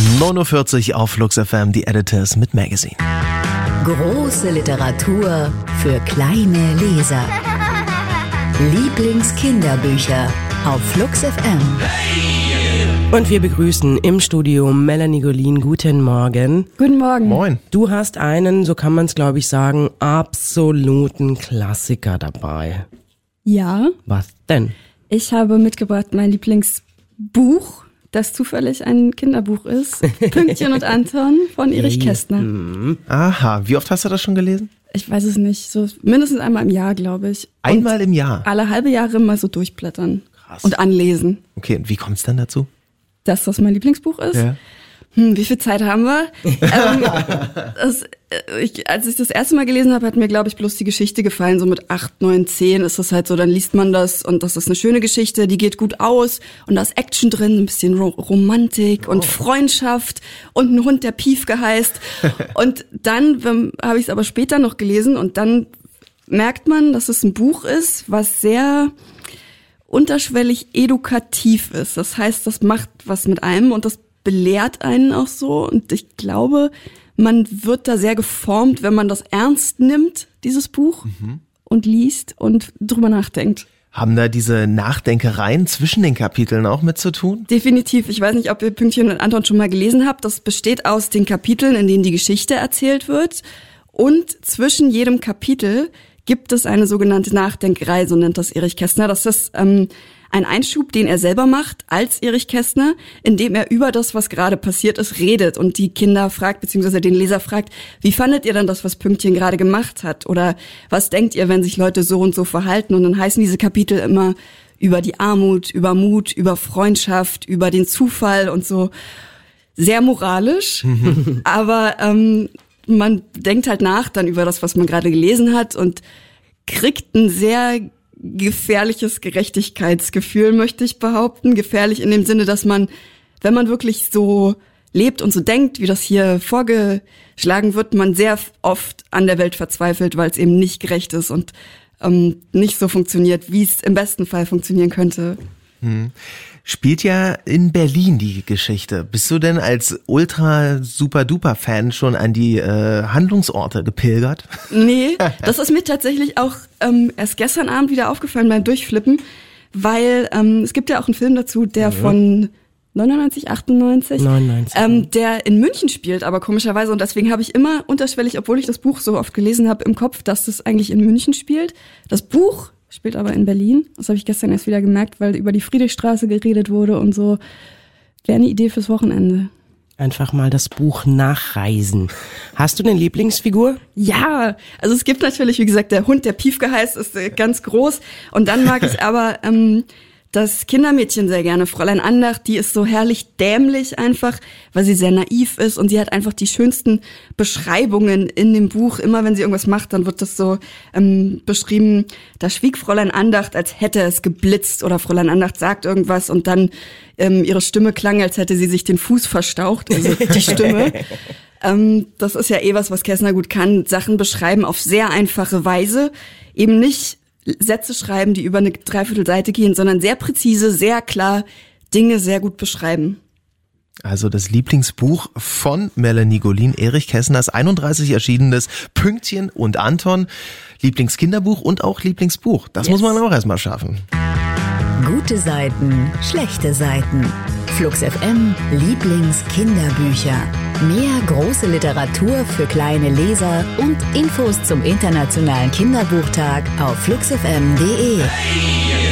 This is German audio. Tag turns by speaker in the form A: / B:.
A: 9:40 Uhr auf Flux FM, die Editors mit Magazine.
B: Große Literatur für kleine Leser. Lieblingskinderbücher auf Flux FM.
C: Und wir begrüßen im Studio Melanie Golin. Guten Morgen.
D: Guten Morgen.
A: Moin.
C: Du hast einen, so kann man es glaube ich sagen, absoluten Klassiker dabei.
D: Ja.
C: Was denn?
D: Ich habe mitgebracht mein Lieblingsbuch, das zufällig ein Kinderbuch ist. Pünktchen und Anton von Erich Kästner.
A: Aha, wie oft hast du das schon gelesen?
D: Ich weiß es nicht, so mindestens einmal im Jahr, glaube ich.
A: Einmal im Jahr?
D: Alle halbe Jahre mal so durchblättern.
A: Krass.
D: Und anlesen.
A: Okay, und wie kommt es dann dazu?
D: Dass das mein Lieblingsbuch ist?
A: Ja.
D: Wie viel Zeit haben wir? Als ich das erste Mal gelesen habe, hat mir, glaube ich, bloß die Geschichte gefallen. So mit 8, 9, 10 ist das halt so, dann liest man das und das ist eine schöne Geschichte, die geht gut aus und da ist Action drin, ein bisschen Romantik und Freundschaft und ein Hund, der Piefke heißt. Und dann habe ich es aber später noch gelesen und dann merkt man, dass es ein Buch ist, was sehr unterschwellig edukativ ist. Das heißt, das macht was mit einem und das belehrt einen auch so. Und ich glaube, man wird da sehr geformt, wenn man das ernst nimmt, dieses Buch, und liest und drüber nachdenkt.
A: Haben da diese Nachdenkereien zwischen den Kapiteln auch mit zu tun?
D: Definitiv. Ich weiß nicht, ob ihr Pünktchen und Anton schon mal gelesen habt. Das besteht aus den Kapiteln, in denen die Geschichte erzählt wird. Und zwischen jedem Kapitel gibt es eine sogenannte Nachdenkerei, so nennt das Erich Kästner. Das ist ein Einschub, den er selber macht als Erich Kästner, indem er über das, was gerade passiert ist, redet und die Kinder fragt, beziehungsweise den Leser fragt, wie fandet ihr denn das, was Pünktchen gerade gemacht hat? Oder was denkt ihr, wenn sich Leute so und so verhalten? Und dann heißen diese Kapitel immer über die Armut, über Mut, über Freundschaft, über den Zufall und so. Sehr moralisch, aber man denkt halt nach dann über das, was man gerade gelesen hat und kriegt ein sehr gefährliches Gerechtigkeitsgefühl, möchte ich behaupten. Gefährlich in dem Sinne, dass man, wenn man wirklich so lebt und so denkt, wie das hier vorgeschlagen wird, man sehr oft an der Welt verzweifelt, weil es eben nicht gerecht ist und nicht so funktioniert, wie es im besten Fall funktionieren könnte.
A: Spielt ja in Berlin die Geschichte. Bist du denn als Ultra-Super-Duper-Fan schon an die Handlungsorte gepilgert?
D: Nee, das ist mir tatsächlich auch erst gestern Abend wieder aufgefallen beim Durchflippen, weil es gibt ja auch einen Film dazu, der von 99, 98, der in München spielt, aber komischerweise. Und deswegen habe ich immer unterschwellig, obwohl ich das Buch so oft gelesen habe, im Kopf, dass das eigentlich in München spielt. Das Buch spielt aber in Berlin. Das habe ich gestern erst wieder gemerkt, weil über die Friedrichstraße geredet wurde und so. Wäre eine Idee fürs Wochenende.
C: Einfach mal das Buch nachreisen. Hast du eine Lieblingsfigur?
D: Ja, also es gibt natürlich, wie gesagt, der Hund, der Piefke heißt, ist ganz groß. Und dann mag ich aber das Kindermädchen sehr gerne, Fräulein Andacht, die ist so herrlich dämlich einfach, weil sie sehr naiv ist und sie hat einfach die schönsten Beschreibungen in dem Buch. Immer wenn sie irgendwas macht, dann wird das so beschrieben, da schwieg Fräulein Andacht, als hätte es geblitzt oder Fräulein Andacht sagt irgendwas und dann ihre Stimme klang, als hätte sie sich den Fuß verstaucht, also die Stimme. Das ist ja was Kästner gut kann, Sachen beschreiben auf sehr einfache Weise, eben nicht Sätze schreiben, die über eine Dreiviertelseite gehen, sondern sehr präzise, sehr klar Dinge sehr gut beschreiben.
A: Also das Lieblingsbuch von Melanie Golin, Erich Kästners 31 erschienenes Pünktchen und Anton. Lieblingskinderbuch und auch Lieblingsbuch. Das muss man auch erstmal schaffen.
B: Gute Seiten, schlechte Seiten. Flux FM Lieblingskinderbücher. Mehr große Literatur für kleine Leser und Infos zum Internationalen Kinderbuchtag auf fluxfm.de.